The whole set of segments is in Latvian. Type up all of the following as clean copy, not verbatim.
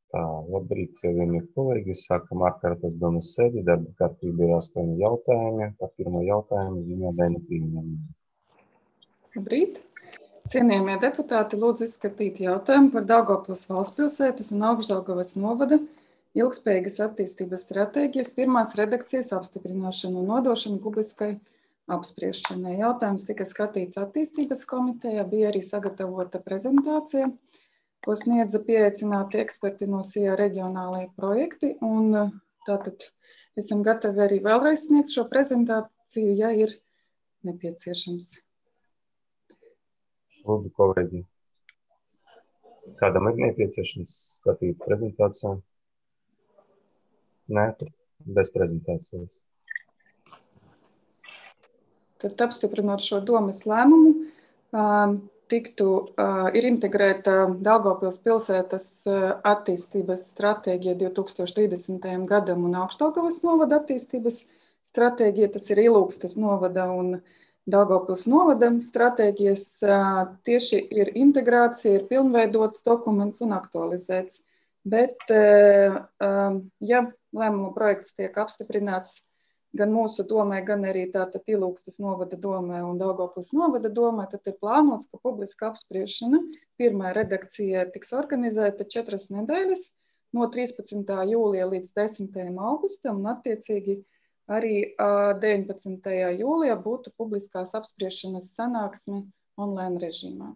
Tā, labrīt, cienījamie kolēģi. Sākam ārkārtas domas sēdi. Darba kārtība ir 8 jautājumi. Par pirmo jautājumu ziņo Daina Pīņģa. Labrīt! Cienījamie deputāti, lūdzu izskatīt jautājumu par Daugavpils valstspilsētas un Augšdaugavas novada ilgspējīgas attīstības stratēģijas pirmās redakcijas apstiprināšanu un nodošanu publiskai apspriešanai. Jautājums tika skatīts attīstības komitejā, bija arī sagatavota prezentācija, ko sniedza pieaicināti eksperti no SIA reģionālajie projekti. Un tātad esam gatavi arī vēlreiz sniegt šo prezentāciju, ja ir nepieciešams. Lūdzu, kolēģi, kādam ir nepieciešams skatīt prezentāciju? Nē, tad bez prezentācijas. Tad apstiprinot šo domas lēmumu, ir integrēta Daugavpils pilsētas attīstības stratēģija 2030. gadam un Augšdaugavas novada attīstības stratēģija. Tas ir Ilūgstes novada un Daugavpils novada stratēģijas. Tieši ir integrācija, ir pilnveidots dokuments un aktualizēts. Bet, ja lēmuma projekts tiek apstiprināts gan mūsu domē, gan arī tātad Ilūgstes novada domē un Daugavpils novada domē, tad ir plānots, ka publiska apspriešana pirmā redakcija tiks organizēta 4 nedēļas no 13. jūlija līdz 10. augustam, un attiecīgi arī 19. jūlijā būtu publiskās apspriešanas sanāksme online režīmā.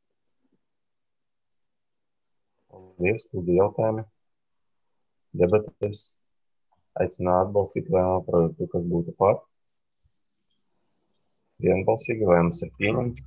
Paldies, lūdzu jautājumi. Debates. Aicinā atbalstīt lēmumu projektu, kas būtu par. Vienbalsīgi lēmums ir pieņemts.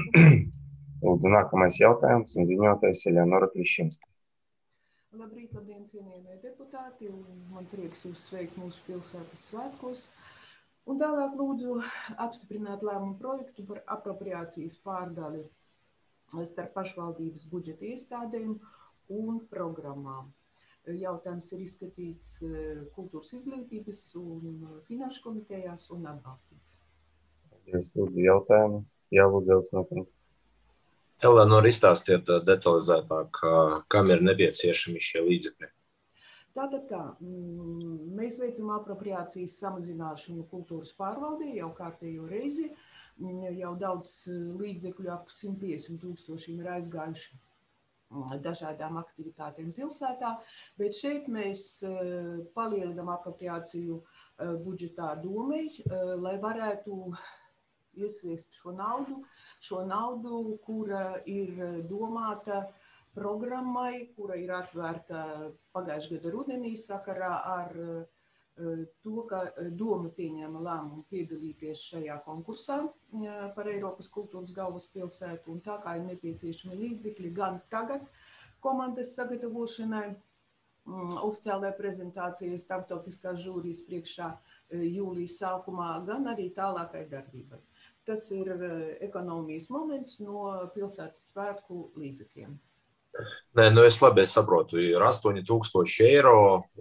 Lūdzu, nākamais jautājums un ziņotājs Eļonora Krišinska. Labrīt, labdien, cienījamie deputāti, un man prieks jūs sveikt mūsu pilsētas svētkos. Un tālāk lūdzu apstiprināt lēmumu projektu par apropriācijas pārdaļu starp pašvaldības budžeta iestādēm un programmām. Jautājums ir izskatīts kultūras izglītības un finanšu komitejās un atbalstīts. Paldies, lūdzu jautājumu. Jā, lūdzu, Elcinātājums. Elenora, izstāstiet detalizētāk, kam ir nepieciešami šie līdzekļi. Tātad tā, mēs veicam apropriācijas samazināšanu kultūras pārvaldē jau kārtējo reizi. Jau daudz līdzekļu ap 150 000 ir aizgājuši dažādām aktivitātēm pilsētā, bet šeit mēs palielinām apropriāciju budžetā domei, lai varētu iesviest šo naudu, kura ir domāta programmai, kura ir atvērta pagājušā gada rudenī sakarā ar to, ka doma pieņēma lēmumu piedalīties šajā konkursā par Eiropas kultūras galvaspilsētu, un tā kā ir nepieciešami līdzekļi gan tagad komandas sagatavošanai, oficiālajai prezentācijai starptautiskās žūrijas priekšā jūlijas sākumā, gan arī tālākai darbībai. Tas ir ekonomijas moments no pilsētas svētku līdzekļiem. Nē, es labi saprotu, ir 8,000 eiro.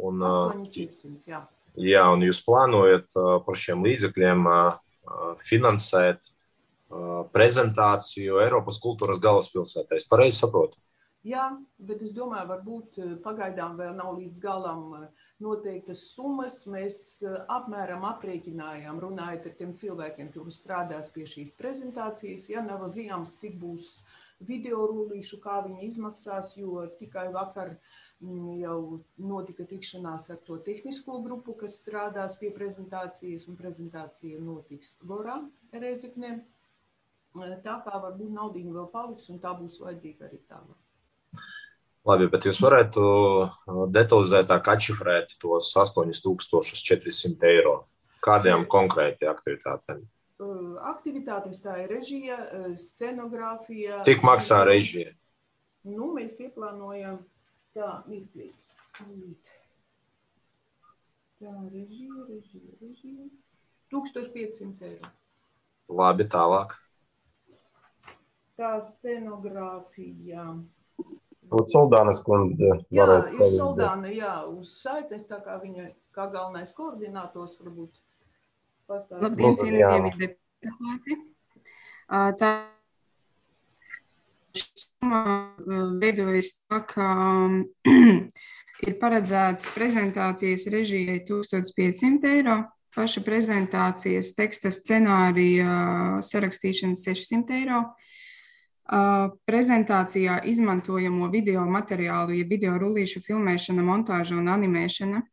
8,400, jā. Jā, un jūs plānojat par šiem līdzekļiem finansēt prezentāciju Eiropas kultūras galvaspilsētā. Es pareizi saprotu? Jā, bet es domāju, varbūt pagaidām vēl nav līdz galam noteiktas summas. Mēs apmēram aprēķinājām, runājot ar tiem cilvēkiem, kuri strādās pie šīs prezentācijas. Ja nav zināms, cik būs video rullīšu, kā viņi izmaksās, jo tikai vakar jau notika tikšanās ar to tehnisko grupu, kas strādās pie prezentācijas, un prezentācija notiks Gorā, Rēzeknē. Tā kā varbūt naudiņa vēl paliks, un tā būs vajadzīga arī tālāk. Labi, bet jūs varētu detalizētāk atšifrēt tos 8,400 eiro. Kādiem konkrēti aktivitātēm? Aktivitātes tā ir režija, scenogrāfija. Cik maksā režija? Mēs ieplānojam tā, mirklīt. Tā, režija. 1500 eiro. Labi, tālāk. Tā scenogrāfija. Soldānas kundze. Jā, ir Soldāna, uz saitnes, tā kā viņa, kā galvenais koordinators, varbūt pastāstīt. Labdien, cienījamie deputāti. Tā summa veidojas tā, ka Ir paredzēts prezentācijas režijai 1500 eiro, paša prezentācijas teksta scenārija sarakstīšana 600 eiro, prezentācijā izmantojamo video materiālu, ja video rullīšu filmēšana, montāža un animēšana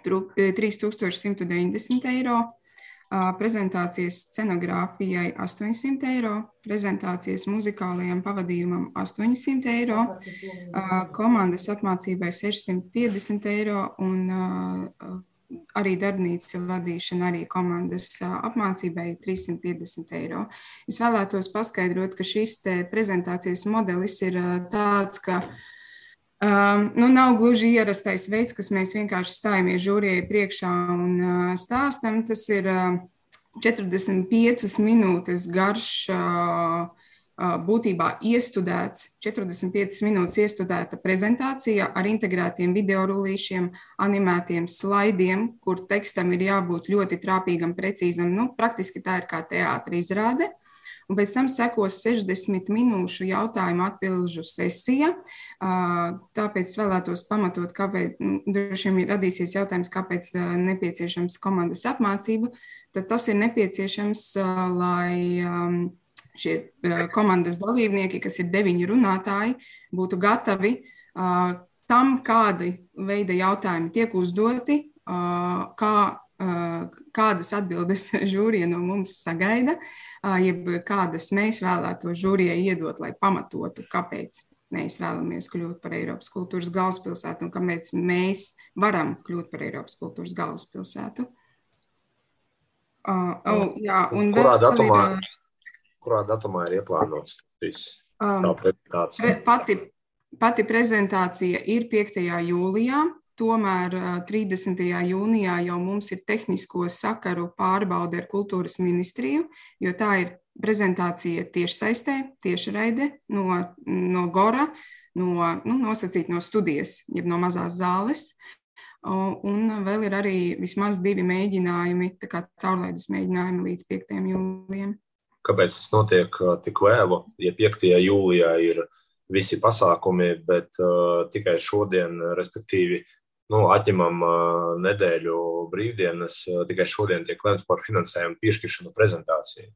3190 eiro, prezentācijas scenogrāfijai 800 eiro, prezentācijas muzikālajam pavadījumam 800 eiro, komandas apmācībai 650 eiro un arī darbnīca vadīšana, arī komandas apmācībai 350 eiro. Es vēlētos paskaidrot, ka šis te prezentācijas modelis ir tāds, ka nav gluži ierastais veids, kas mēs vienkārši stājamies žūrijai priekšā un stāstam. Tas ir 45 minūtes garš, būtībā iestudēts, 45 minūtes iestudēta prezentācija ar integrētiem video rullīšiem, animētiem slaidiem, kur tekstam ir jābūt ļoti trāpīgam, precīzam. Praktiski tā ir kā teātra izrāde. Un pēc tam sekos 60 minūšu jautājumu atbilžu sesija. Tāpēc vēlētos pamatot, kāpēc, droši vien radīsies jautājums, kāpēc nepieciešams komandas apmācība. Tad tas ir nepieciešams, lai šie komandas dalībnieki, kas ir 9 runātāji, būtu gatavi tam, kādi veida jautājumi tiek uzdoti, kādas atbildes žūrija no mums sagaida, jeb kādas mēs vēlētos žūrijai iedot, lai pamatotu, kāpēc mēs vēlamies kļūt par Eiropas kultūras galvaspilsētu un kāpēc mēs varam kļūt par Eiropas kultūras galvaspilsētu. Kurā datumā ir ieplānots tā prezentācija? Pati prezentācija ir 5. jūlijā. Tomēr 30. jūnijā jau mums ir tehnisko sakaru pārbaude ar kultūras ministriju, jo tā ir prezentācija tiešsaistē, tiešraide no Gora, nosacīt no studijas, jeb no mazās zāles. Un vēl ir arī vismaz 2 mēģinājumi, tā kā caurlaides mēģinājumi līdz 5. jūlijam. Kāpēc tas notiek tik vēlu, ja 5. jūlijā ir visi pasākumi, bet tikai šodien, respektīvi, atņemam nedēļu brīvdienas, tikai šodien tiek lemts par finansējumu piešķiršanu prezentācijai.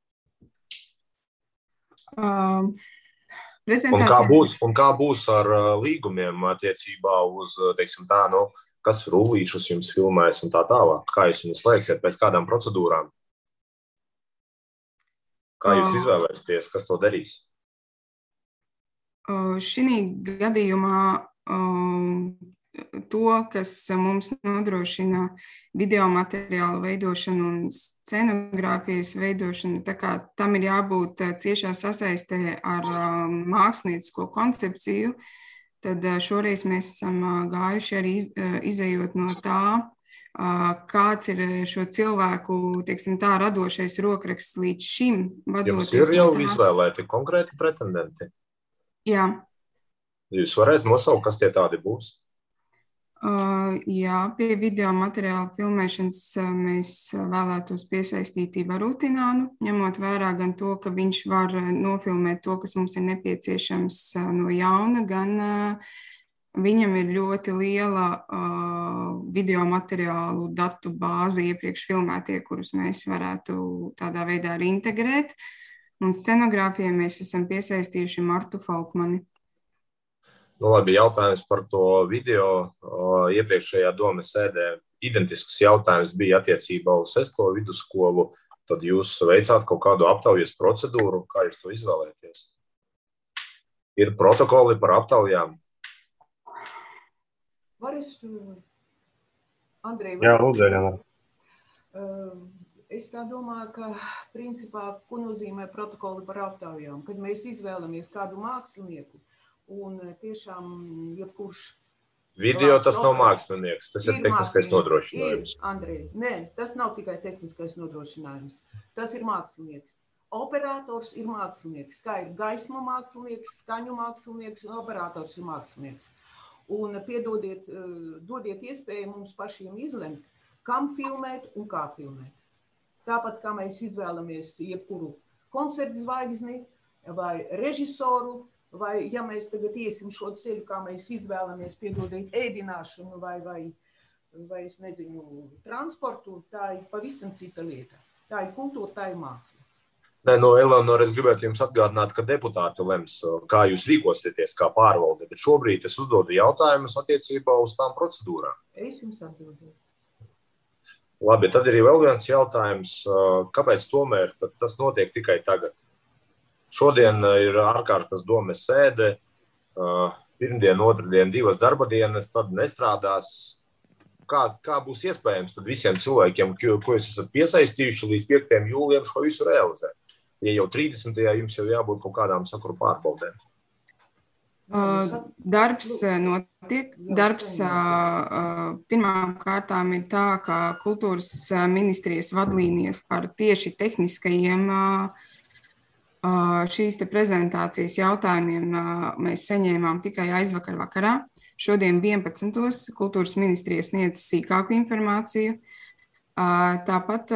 Un kā būs ar līgumiem attiecībā uz, teiksim tā, kas rullīšus jums filmēs un tā tālāk? Kā jūs viņus slēgsiet, pēc kādām procedūrām? Kā jūs izvēlēsieties, kas to darīs? Šī gadījumā to, kas mums nodrošina video materiālu veidošanu un scenogrāfijas veidošanu, tā kā tam ir jābūt ciešā sasaistē ar māksliniecisko koncepciju, tad šoreiz mēs esam gājuši arī izējot no tā, kāds ir šo cilvēku, teiksim tā, radošais rokraksts līdz šim. Jums ir jau izvēlēti konkrēti pretendenti? Jā. Jūs varētu nosaukt, kas tie tādi būs? Jā, pie video materiāla filmēšanas mēs vēlētos piesaistīt Ivaru Tinānu, ņemot vērā gan to, ka viņš var nofilmēt to, kas mums ir nepieciešams no jauna, gan viņam ir ļoti liela video materiālu datu bāze iepriekš filmētie, kurus mēs varētu tādā veidā arī integrēt. Un scenogrāfijai mēs esam piesaistījuši Martu Falkmani. Labi, jautājums par to video. Iepriekšējā domes sēdē identisks jautājums bija attiecībā uz 6. vidusskolu. Tad jūs veicāt kaut kādu aptaujas procedūru. Kā jūs to izvēlēties? Ir protokoli par aptaujām? Andrej, Jā, lūdzu, Elena. Es tā domāju, ka principā, ko nozīmē protokoli par aptaujām, kad mēs izvēlamies kādu mākslinieku un tiešām jebkurš... Video tas nav mākslinieks, tas ir tehniskais nodrošinājums. Andrej, nē, tas nav tikai tehniskais nodrošinājums, tas ir mākslinieks. Operators ir mākslinieks, kā ir gaismu mākslinieks, skaņu mākslinieks un operators ir mākslinieks. Un piedodiet, dodiet iespēju mums pašiem izlemt, kam filmēt un kā filmēt. Tāpat kā mēs izvēlamies jebkuru koncertu zvaigzni vai režisoru, vai ja mēs tagad iesim šo ceļu, kā mēs izvēlamies piedodīt ēdināšanu vai es nezinu, transportu, tā ir pavisam cita lieta. Tā ir kultūra, tā ir māksla. Nē, Eleonora, es gribētu jums atgādināt, ka deputāti lems, kā jūs rīkosieties kā pārvalde, bet šobrīd es uzdodu jautājumus attiecībā uz tām procedūrām. Es jums atbildēju. Labi, tad ir vēl viens jautājums. Kāpēc tomēr tas notiek tikai tagad? Šodien ir ārkārtas domes sēde, pirmdien, otrdien, 2 darba dienas, tad nestrādās. Kā būs iespējams tad visiem cilvēkiem, ko jūs esat piesaistījuši līdz 5. jūlijam šo visu realizēt? Ja jau 30. jums jau jābūt kaut kādām sakuru pārbaudēm. Darbs notiek. Darbs pirmām kārtām ir tā, ka kultūras ministrijas vadlīnijas par tieši tehniskajiem šīs te prezentācijas jautājumiem mēs saņēmām tikai aizvakar vakarā. Šodien 11. kultūras ministrija sniedz sīkāku informāciju. Tāpat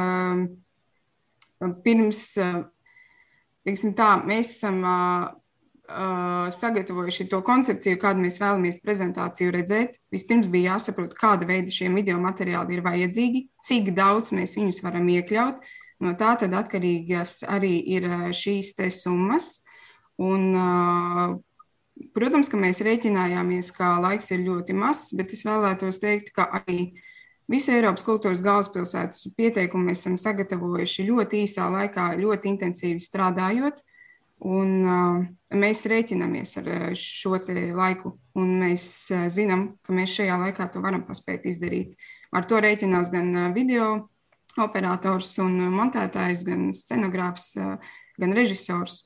pirms, teiksim tā, mēs esam sagatavojuši to koncepciju, kādu mēs vēlamies prezentāciju redzēt. Vispirms bija jāsaprot, kāda veida šiem video materiāli ir vajadzīgi, cik daudz mēs viņus varam iekļaut. No tā tad atkarīgas arī ir šīs te summas. Un protams, ka mēs rēķinājāmies, ka laiks ir ļoti mazs, bet es vēlētos teikt, ka arī visu Eiropas kultūras galvaspilsētas pieteikumu mēs esam sagatavojuši ļoti īsā laikā, ļoti intensīvi strādājot, un mēs rēķinamies ar šo te laiku, un mēs zinām, ka mēs šajā laikā to varam paspēt izdarīt. Ar to rēķinās gan video operators un montētājs, gan scenogrāfs, gan režisors.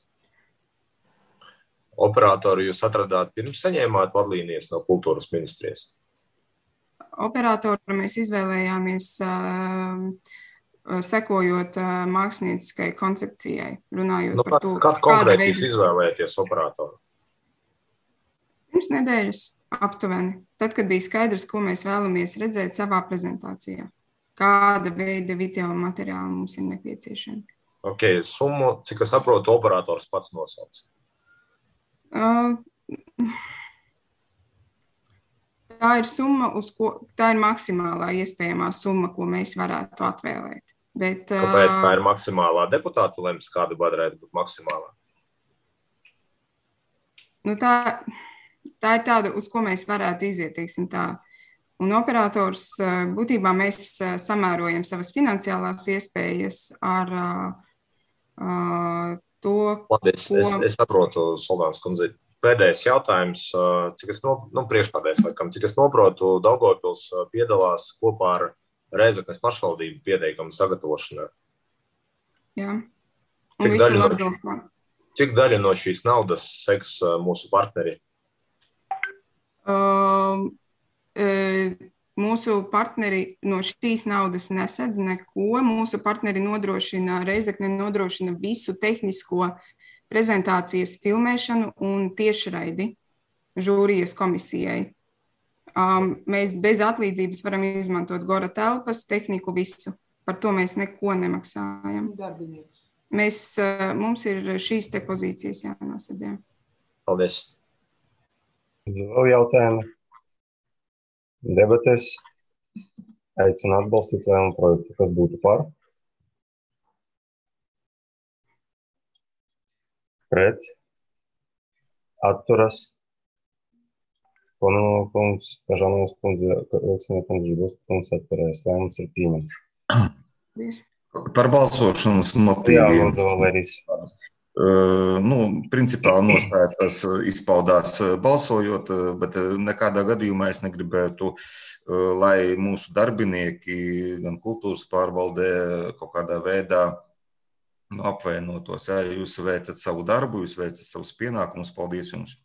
Operatoru jūs atradāt pirms saņēmāt vadlīnijas no kultūras ministrijas? Operatoru mēs izvēlējāmies sekojot mākslinieciskai koncepcijai, runājot par to, kad konkrēti jūs izvēlēties operatoru? Pirms nedēļas aptuveni, tad, kad bija skaidrs, ko mēs vēlamies redzēt savā prezentācijā. Kāda veida video materiāli mums ir nepieciešami. Ok, summu, cik es saprotu, operators pats nosauc. Tā ir summa, tā ir maksimālā iespējamā summa, ko mēs varētu atvēlēt. Bet, kāpēc tā ir maksimālā? Deputāti lems, kāda varētu būt maksimālā? Nu tā ir tāda, uz ko mēs varētu iziet, teiksim tā. Un operators, būtībā mēs samērojam savas finansiālās iespējas ar to, Es saprotu, Soldāns kundze. Pēdējais jautājums, cik es noprotu, Daugavpils piedalās kopā ar Rēzeknes pašvaldību pieteikumu sagatavošanā. Jā. Cik daļa no šīs naudas seks mūsu partneri? Mūsu partneri no šīs naudas nesedz neko. Mūsu partneri Rēzekne nodrošina visu tehnisko prezentācijas filmēšanu un tiešraidi žūrijas komisijai. Mēs bez atlīdzības varam izmantot gora telpas, tehniku, visu. Par to mēs neko nemaksājam. Mums ir šīs te pozīcijas jānosedzē. Paldies. Vēl jautājumi? Debates. Aicinu atbalstīt lēmumu projektu. Kas būtu par? Pret? Atturas? Kononova kungs, Kažanovas kundze, Vilcina kundze, Žibusta kundze atturēs. Lēmums ir pieņemts. Par balsošanas motīviem. Jā, lūdzu, Valērijas. Principā nostāja tas izpaudās balsojot, bet nekādā gadījumā es negribētu, lai mūsu darbinieki gan kultūras pārvaldē kaut kādā veidā apvainotos. Jā, jūs veicat savu darbu, jūs veicat savus pienākumus. Paldies jums!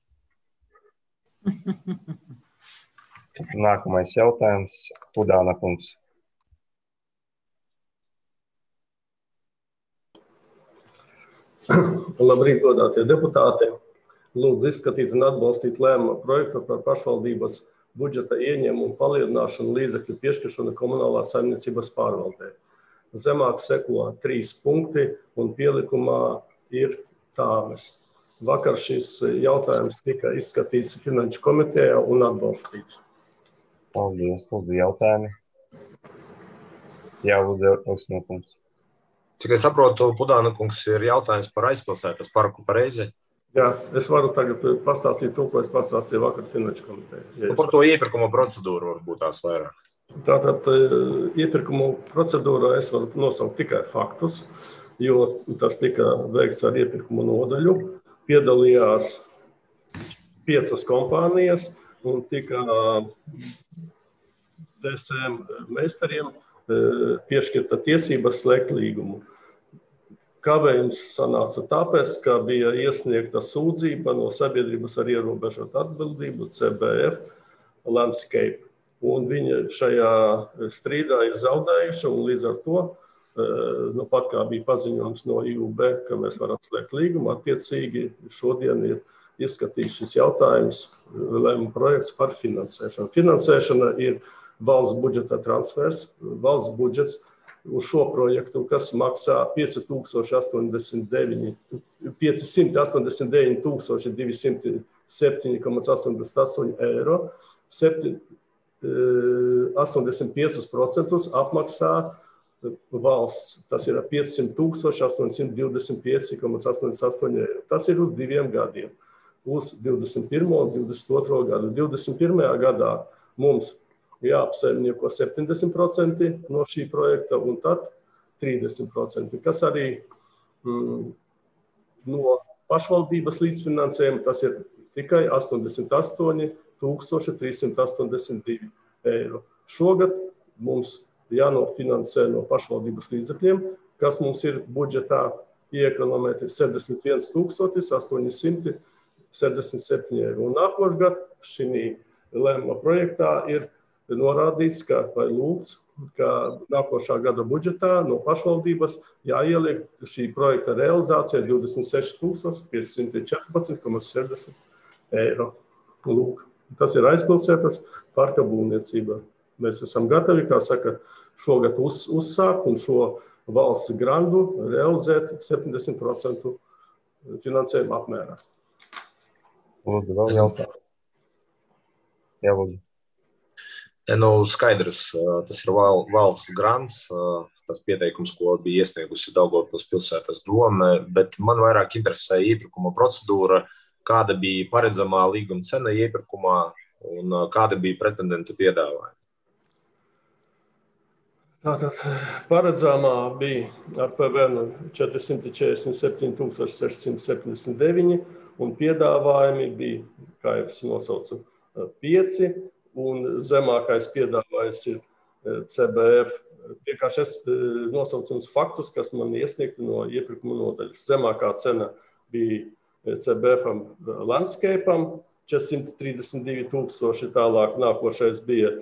Nākamais jautājums. Pudāna kungs. Labrīt, godātie deputāti. Lūdzu izskatīt un atbalstīt lēmumu projektu par pašvaldības budžeta ieņēmumu palielināšanu līdzekļu piešķiršanu komunālās saimniecības pārvaldē. Zemāk seko 3 punkti un pielikumā ir tādas. Vakar šis jautājums tika izskatīts Finanšu komitejā un atbalstīts. Paldies, lūdzu, jautājumi. Jā, lūdzu, Oksnokungs. Cik es saprotu, Pudāna kungs ir jautājums par aizpilsētas parku pareizi? Jā, es varu tagad pastāstīt to, ko es pastāstīju vakar Finanšu komitejā. Par to iepirkuma procedūru varbūt tās vairāk. Tātad iepirkuma procedūrā es varu nosaukt tikai faktus, jo tas tika veikts ar iepirkuma nodaļu. Piedalījās 5 kompānijas un tika DSM meistariem piešķirta tiesības slēgt līgumu. Kavējums sanāca tāpēc, ka bija iesniegta sūdzība no sabiedrības ar ierobežotu atbildību CBF Landscape. Un viņi šajā strīdā ir zaudējuši, un līdz ar to, nu pat kā bija paziņojums no IUB, ka mēs varam slēgt līgumu, attiecīgi šodien ir izskatīts šis jautājums, lēmuma projekts par finansēšanu. Finansēšana ir valsts budžeta transfers, valsts budžets uz šo projektu, kas maksā 589 207,88 eiro, 85% apmaksā valsts, tas ir 500,825,88 eiro. Tas ir uz 2 gadiem, uz 21. un 22. gadu. 21. gadā mums jāapsaimnieko 70% no šī projekta un tad 30%, kas arī no pašvaldības līdzfinansējuma, tas ir tikai 88,382 eiro. Šogad mums jānofinansē no pašvaldības līdzekļiem, kas mums ir budžetā iekonomēti 71,877 eiro. Un nākošgad šī lēmuma projektā ir norādīts, ka vai lūgts, ka nākošā gada budžetā no pašvaldības jāieliek šī projekta realizācija 26,514,60 eiro. Lūk, tas ir aizpilsētas parka būvniecība. Mēs esam gatavi, kā saka, šogad uzsākt un šo valsts grandu realizēt 70% finansējuma apmērā. Lūdzu, vēl jautājumu. Jā, lūdzu. Nu, skaidrs, tas ir valsts grants, tas pieteikums, ko bija iesniegusi Daugavpils pilsētas dome, bet man vairāk interesē iepirkuma procedūra, kāda bija paredzamā līguma cena iepirkumā un kāda bija pretendentu piedāvājuma. Tātad paredzamā bija ar PVN 447,679 un piedāvājumi bija, kā jau es nosaucu, 5 un zemākais piedāvājums ir CBF. Vienkārši es nosaucu jums faktus, kas man iesniegti no iepirkuma nodaļas. Zemākā cena bija CBF-am Landscape-am 432,000, tālāk nākošais bija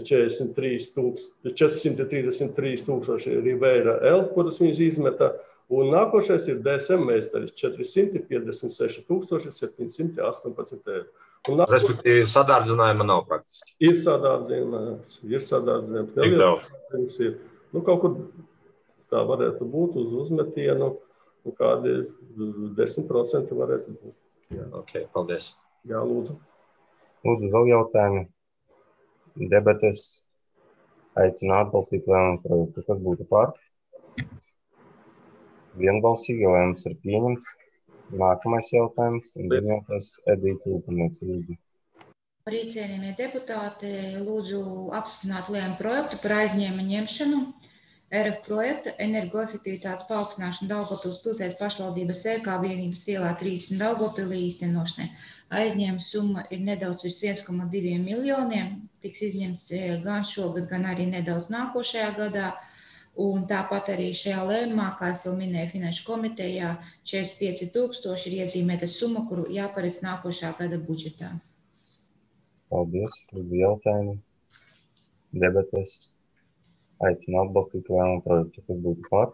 433,000 Ribeira L, kuras viņas izmeta, un nākošais ir DSM meistaris 456,718 eiro. Respektīvi, sadārdzinājuma nav praktiski. Ir sadārdzinājums. Tik daudz? Nu, kaut kur tā varētu būt uz uzmetienu, un kādi 10% varētu būt. Jā. Ok, paldies. Jā, lūdzu. Lūdzu, vēl jautājumi. Debates aicina atbalstīt lēmumu projektu. Kas būtu par? Vienbalsīgi lēmums ir pieņemts. Nākamais jautājums. Ziņotājs Edita Lūpaniece, lūdzu. Cienījamie deputāti, lūdzu apstiprināt lēmumu projektu par aizņēmumu ņemšanu. RF projekta energoefektivitātes paaugstināšana Daugavpils pilsētas pašvaldības EK vienības ielā 30 Daugavpilī īstenošanai. Aizņēmuma summa ir nedaudz virs 1,2 miljoniem. Tiks izņemts gan šogad, gan arī nedaudz nākošajā gadā. Un tāpat arī šajā lēmumā, kā es jau minēju Finanšu komitejā, 45,000 ir iezīmēta summa, kuru jāparedz nākošā gada budžetā. Paldies. Lūdzu, jautājumi. Debates aicina atbalstīt lēmumu projektu. Kas būtu par?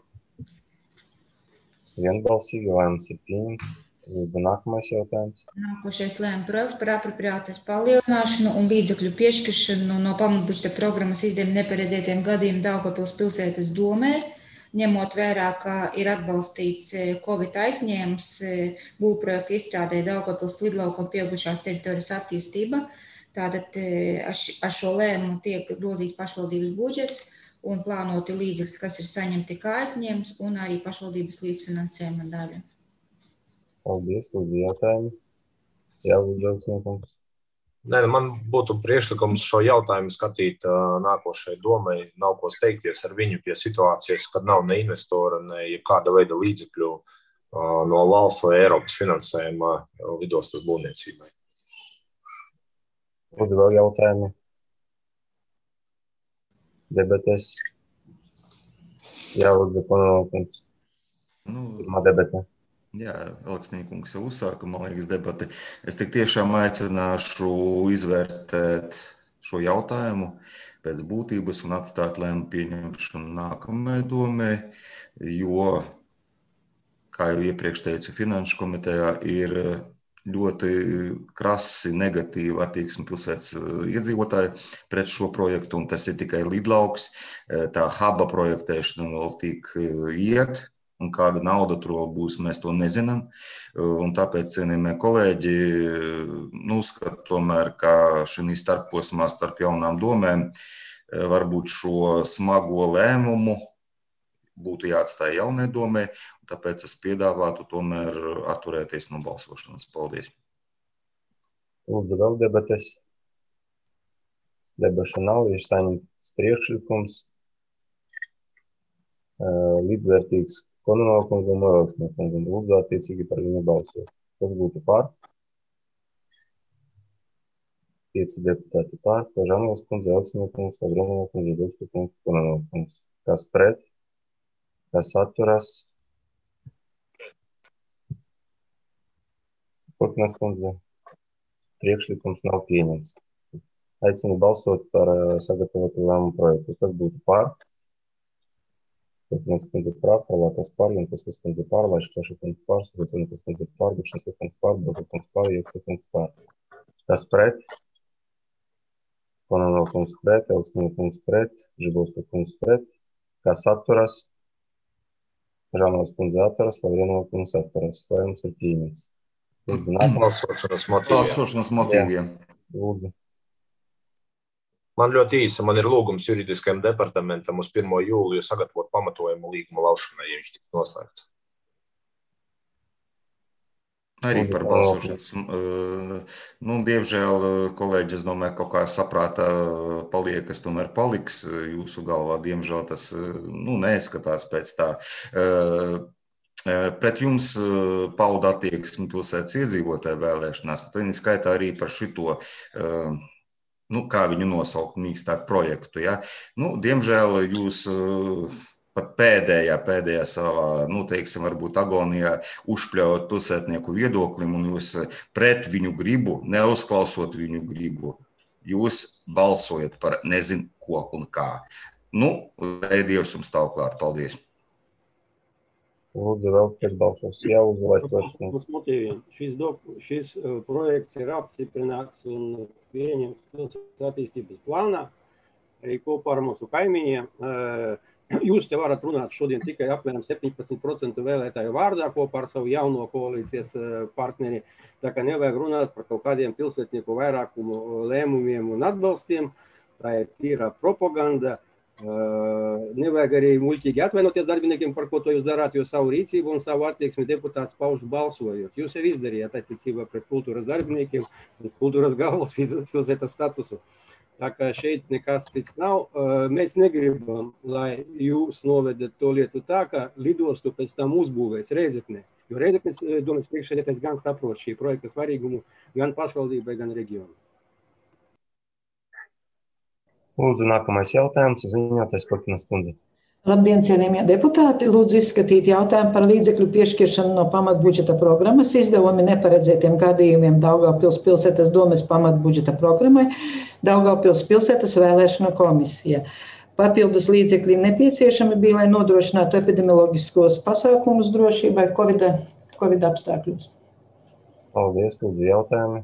Vienbalsīgi lēmums ir pieņemts. Lūdzu, nākamais jautājums. Nākošais lēmuma projekts par apropriācijas palielināšanu un līdzekļu piešķiršanu no pamatbudžeta programmas izdevuma neparedzētiem gadījumiem Daugavpils pilsētas domē. ņemot vērā, ka ir atbalstīts Covid aizņēmums būvprojektu izstrādē Daugavpils lidlauka un pieaugušās teritorijas attīstība. Tātad ar šo lēmumu tiek grozīts pašvaldības budžets un plānoti līdzekļi, kas ir saņemti kā aizņēmums, un arī pašvaldības līdzfinansējuma daļa. Paldies, lūdzu jautājumu. Jā, lūdzu jautājumu. Nē, man būtu priekšlikums šo jautājumu skatīt nākošajai domai. Nav ko steigties ar viņu pie situācijas, kad nav ne investora, ne jebkāda veida līdzekļu no valsts vai Eiropas finansējuma lidostas būvniecībai. Lūdzu vēl jautājumi. Debates. Jā, lūdzu, panākums. Pirmā debata. Jā, Elksnīkungs jau uzsāka, man liekas, debati. Es tik tiešām aicināšu izvērtēt šo jautājumu pēc būtības un atstāt lēmumu pieņemšanu nākamajai domē, jo, kā jau iepriekš teicu, Finanšu komitejā ir ļoti krasi negatīva attieksme pilsētas iedzīvotāji pret šo projektu, un tas ir tikai lidlauks. Tā huba projektēšana vēl tik iet. Un kāda nauda tur būs, mēs to nezinām. Un tāpēc, cienījamie kolēģi, uzskatu tomēr, ka šī starposmā starp jaunām domēm varbūt šo smago lēmumu būtu jāatstāj jaunai domē, un tāpēc es piedāvātu tomēr atturēties no balsošanas. Paldies. Lūdzu vēl debates. Debaša nav, ir saņemts priekšlikums. Līdzvērtīgs Konomāla kungam un Elksnī kungam. Lūdzu attiecīgi par viņu balsot. Kas būtu par? 5 deputāti par. Kožanovas kundze, Elksnī kungs, Lavrenova kundze, Dubska kungs, Konomāla kungs. Kas pret? Kas atturas? Putnas kundze. Priekšlikums nav pieņemts. Aicinu balsot par sagatavotu lēmumu projektu. Kas būtu par? Putnas kundze par, Palātas par, Junkas kundze par, Laiškaša kundze par, Sredzunikas kundze par, Dukšas kundze par, Boga kundze par, Joksa kundze par. Kas pret? Kononova kungs pret, Elksnī kungs pret, Žibovska kungs pret. Kas atturas? Žanovas kundze atturas, Lavrenova kungs atturas. Lēmums ir pieņemts. Balsošanas motīviem. Lūdzu. Man ļoti īsi, man ir lūgums juridiskajam departamentam uz 1. jūliju sagatavot pamatojumu līguma laušanai, ja viņš tiks noslēgts. Arī par balsošanas. Diemžēl, kolēģi, es domāju, kaut kā saprātā paliek, kas tomēr paliks jūsu galvā. Diemžēl tas neizskatās pēc tā. Pret jums pauda attieksmi pilsētas iedzīvotāju vēlēšanās. Tad skaitā arī par šito kā viņu nosaukt mīkstāk projektu. Ja? Diemžēl jūs pat pēdējā savā, teiksim, varbūt agonijā uzpļaujot pilsētnieku viedoklim un jūs pret viņu gribu, neuzklausot viņu gribu, jūs balsojat par nezinu ko un kā. Lai Dievs jums stāv klāt. Paldies. Lūdzu, vēl pēc balsos jāuzlaist. Šis projekts ir apstiprināts un pieņemts pilsētas attīstības plānā arī kopā ar mūsu kaimiņiem. Jūs te varat runāt šodien tikai apmēram 17% vēlētāju vārdā kopā ar savu jauno koalīcijas partneri. Tā kā nevajag runāt par kaut kādiem pilsētnieku vairākumu lēmumiem un atbalstiem. Tā ir tīra propaganda. Nevajag arī muļķīgi atvainoties darbiniekiem, par ko to jūs darāt, jo savu rīcību un savu attieksmi deputāts pauž balsojot. Jūs jau izdarījāt attiecībā pret kultūras darbiniekiem un kultūras galvaspilsētas statusu. Tā kā šeit nekas cits nav. Mēs negribam, lai jūs novedat to lietu tā, ka lidostu pēc tam uzbūvēs Rēzeknē. Jo Rēzeknes domas priekšsēdētājs gan saprot šī projekta svarīgumu gan pašvaldībai, gan reģionam. Lūdzu, nākamais jautājums, ziņotais Putnas kundze. Labdien, cienījamie deputāti! Lūdzu izskatīt jautājumu par līdzekļu piešķiršanu no pamatbudžeta programmas izdevumi neparedzētiem gadījumiem Daugavpils pilsētas domes pamatbudžeta programmai Daugavpils pilsētas vēlēšanu komisija. Papildus līdzekļi nepieciešami bija, lai nodrošinātu epidemioloģiskos pasākumus drošībai Covid apstākļos. Paldies, lūdzu jautājumi.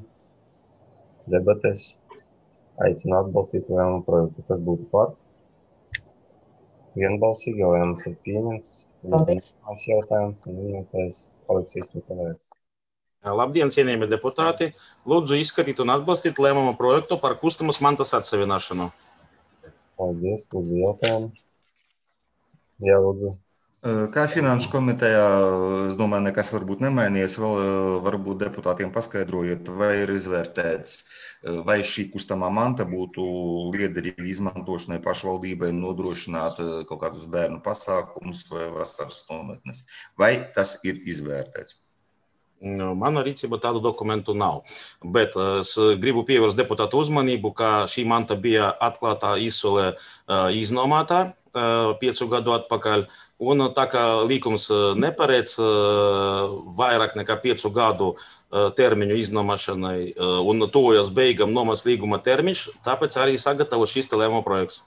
Debates. Aicinu atbalstīt lēmumu projektu. Kas būtu par? Vienbalsīgi jautājums ir pieņemts. Paldies. Jautājums un vienotais Aleksijs Mikalējs. Labdien, cienījamie deputāti! Lūdzu izskatīt un atbalstīt lēmuma projektu par kustamas mantas atsevināšanu. Paldies, lūdzu jautājumu. Jā, lūdzu. Kā finanšu komitejā, es domāju, nekas varbūt nemainījies. Vēl varbūt deputātiem paskaidrojiet, vai ir izvērtēts, vai šī kustamā manta būtu liederīga izmantošanai pašvaldībai nodrošināt kaut kādus bērnu pasākumus vai vasaras nometnes. Vai tas ir izvērtēts? Mana rīcība tādu dokumentu nav, bet es gribu pievērst deputātu uzmanību, ka šī manta bija atklātā izsolē iznomātā 5 gadu atpakaļ, un tā kā līkums neparedz vairāk nekā 5 gadu termiņu iznomāšanai un tuvojas beigam nomas līguma termiņš, tāpēc arī sagatavo šis lēmuma projekts.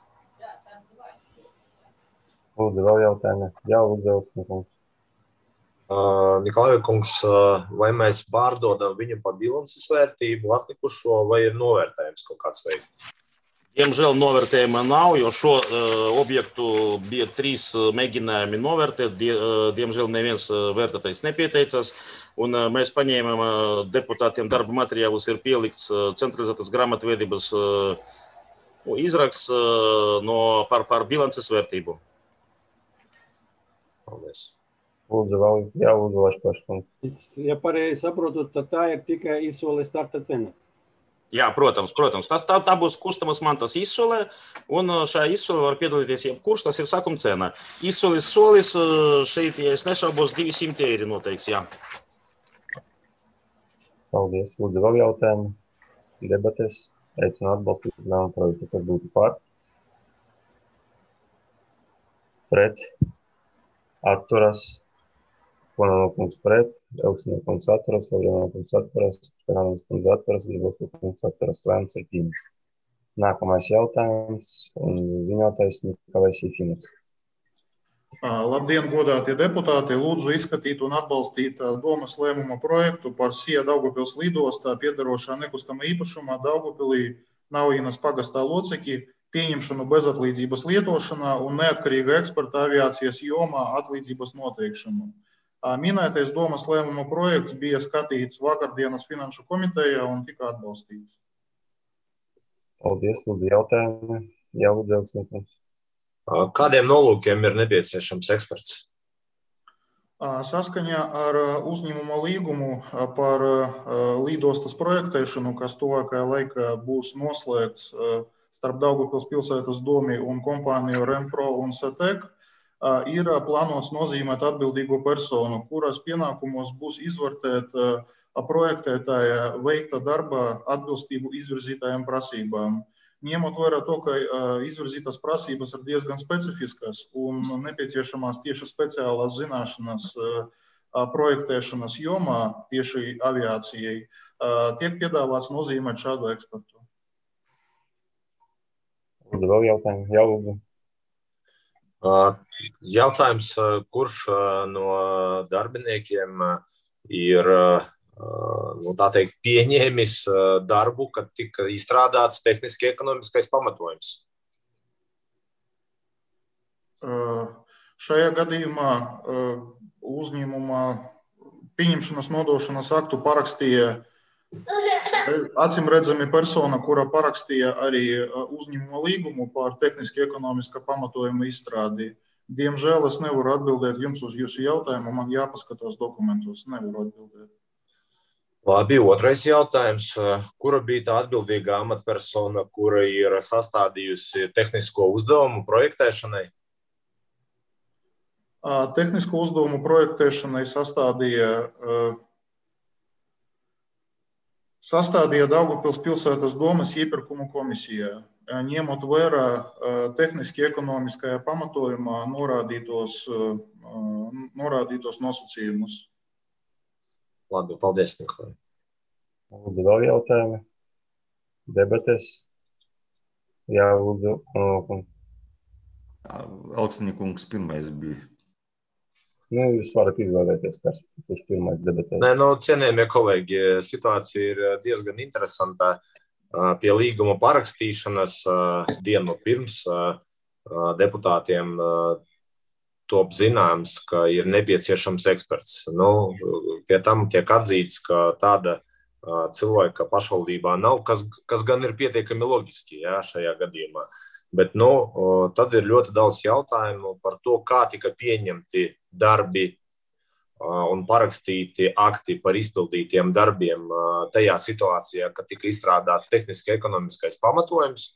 Lūdzu, vēl jautājumi. Jā, lūdzu, Elsnikungs. Nikolai kungs, vai mēs pārdodam viņu par bilances vērtību atlikušo, vai ir novērtējums kaut kāds veids? Diemžēl novērtējuma nav, jo šo objektu bija 3 mēģinājumi novērtēt. Diemžēl neviens vērtētājs nepieteicās. Un mēs paņēmām deputātiem darba materiālus, ir pielikts centralizētas grāmatvedības izraksts par bilances vērtību. Paldies. Lūdzu, vēl jālūdzu Vašpaškungs. Ja pareizi saprotu, tad tā ir tikai izsole starta cena. Jā, protams. Tā būs kustamas mantas izsolē, un šajā izsolē var piedalīties jebkurš, tas ir sākuma cena. Izsolis solis šeit, ja es nešaubos, 200 eiro noteikts, jā. Paldies. Lūdzu, vēl jautājumi. Debates. Aicinu atbalstīt lēmumu projektu, kas būtu par. Pret. Atturas. Kononokums pret. Elksniekums atturas. Lavrinokungs atturas. Fernandes atturas. Gribovskis atturas. Lēmums ir pieņemts. Nākamais jautājums un ziņotājs Nikolais Jefimovs. Labdien, godātie deputāti! Lūdzu izskatīt un atbalstīt domas lēmuma projektu par SIA Daugavpils lidostā piedarošā nekustama īpašumā Daugavpilī Naujinas pagastā locekļi pieņemšanu bezatlīdzības lietošanā un neatkarīga eksperta aviācijas jomā atlīdzības noteikšanu. Minētais domas lēmuma projekts bija skatīts vakardienas finanšu komitejā un tika atbalstīts. Paldies, lūdzu jautājumi. Jā, lūdzu Elksniekums. Kādiem nolūkiem ir nepieciešams eksperts? Saskaņā ar uzņēmuma līgumu par lidostas projektēšanu, kas tuvākajā laikā būs noslēgts starp Daugavpils pilsētas domi un kompāniju Rempro un Setek, ir plānots nozīmēt atbildīgo personu, kuras pienākumos būs izvērtēt projektētāja veikta darba atbilstību izvirzītājiem prasībām. Ņemot vērā to, ka izvirzītās prasības ir diezgan specifiskas un nepieciešamās tieši speciālās zināšanas projektēšanas jomā, tieši aviācijai, tiek piedāvāts nozīmēt šādu ekspertu. Lūdzu, vēl jautājumi. Jā, lūdzu. Jautājums, kurš no darbiniekiem ir tā teikt, pieņēmis darbu, kad tika izstrādāts tehniski ekonomiskais pamatojums? Šajā gadījumā uzņēmuma pieņemšanas nodošanas aktu parakstīja acīm redzami persona, kura parakstīja arī uzņēmuma līgumu par tehniski ekonomiska pamatojuma izstrādi. Diemžēl es nevaru atbildēt jums uz jūsu jautājumu, man jāpaskatās dokumentos, nevaru atbildēt. Labi, otrais jautājums. Kura bija tā atbildīgā amatpersona, kura ir sastādījusi tehnisko uzdevumu projektēšanai? Tehnisko uzdevumu projektēšanai sastādīja Daugavpils pilsētas domas iepirkumu komisijā, ņemot vērā tehniski ekonomiskajā pamatojumā norādītos nosacījumus. Labi, paldies, Nikolai. Lūdzu, vēl jautājumi. Debates. Jā, lūdzu. Elksniekums pirmais bija. Jūs varat izvēlēties, kurš pirmais debatēs. Nē, cienījamie kolēģi, situācija ir diezgan interesanta. Pie līguma parakstīšanas dienu pirms deputātiem top zināms, ka ir nepieciešams eksperts. Pie tam tiek atzīts, ka tāda cilvēka pašvaldībā nav, kas gan ir pietiekami loģiski šajā gadījumā. Bet tad ir ļoti daudz jautājumu par to, kā tika pieņemti darbi un parakstīti akti par izpildītiem darbiem tajā situācijā, kad tika izstrādāts tehniski ekonomiskais pamatojums.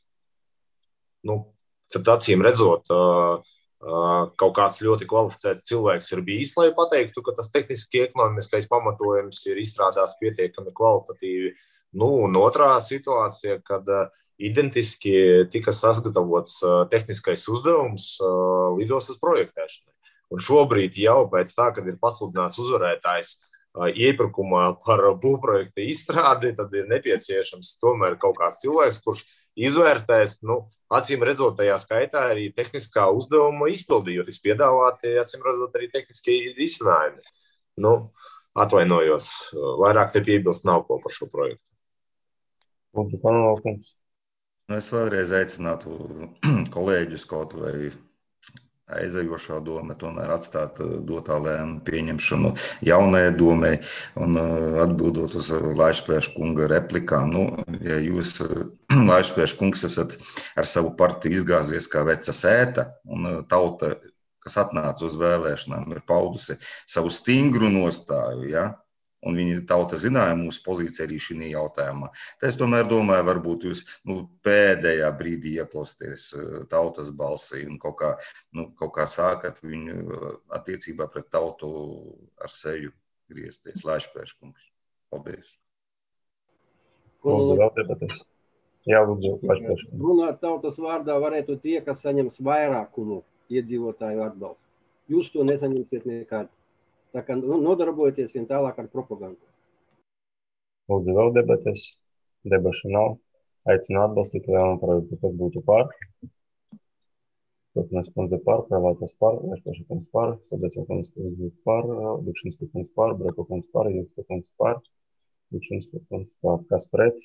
Tad acīm redzot, kaut kāds ļoti kvalificēts cilvēks ir bijis, lai pateiktu, ka tas tehniski ekonomiskais pamatojums ir izstrādāts pietiekami kvalitatīvi. Un otrā situācija, kad identiski tika sagatavots tehniskais uzdevums lidostas projektēšanai. Un šobrīd jau pēc tā, kad ir pasludināts uzvarētājs iepirkumā par būvprojekta izstrādi, tad ir nepieciešams tomēr kaut kāds cilvēks, kurš izvērtēs, acīm redzot, tajā skaitā arī tehniskā uzdevuma izpildījot, piedāvāti, acīm redzot, arī tehniskie risinājumi. Atvainojos, vairāk te piebilst nav ko par šo projektu. Lūdzu, panākums. Es vēlreiz aicinātu kolēģus kaut vai aizejošā doma tomēr atstāt dotā lēmuma pieņemšanu jaunajai domai un atbildot uz Laišplēša kunga replikām. Ja jūs, Laišplēša kungs, esat ar savu partiju izgāzies kā veca sēta un tauta, kas atnāca uz vēlēšanām, ir paudusi savu stingru nostāju, un viņi tauta zināja mūsu pozīciju arī šī jautājumā. Tā es tomēr domāju, varbūt jūs pēdējā brīdī ieklausties tautas balsī un kaut kā sākat viņu attiecībā pret tautu ar seju griezties. Laišplēša kungs. Paldies. Lūdzu, vēl debates. Jā, lūdzu, Laišplēša kungs. Runāt tautas vārdā varētu tie, kas saņems vairākumu iedzīvotāju atbalstu. Jūs to nesaņemsiet nekad. Tā kā nodarbojieties vien tālāk ar propagandu. Lūdzu, vēl debates. Debašu nav. Aicinu atbalstīt lēmumu projektu, kas būtu par. Turpinās kundze par, Prēlētājs par, Laišplēša kungs par, Sadecā kungs par, Dukšinskas kungs par, Breko kungs par, Jūkska kungs par, Dukšinskas kungs par. Kas pret?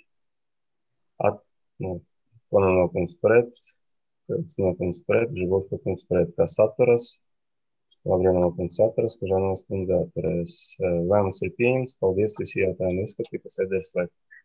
Kononov kungs pret, Sno kungs pret, Žigovska kungs pret. Kas atturas? Lavrienova kungs atturas, Kažanovas kundze atturēs. Lēmums ir pieņemts. Paldies, visi jautājumi izskatīja, kas sēdēs slēgt.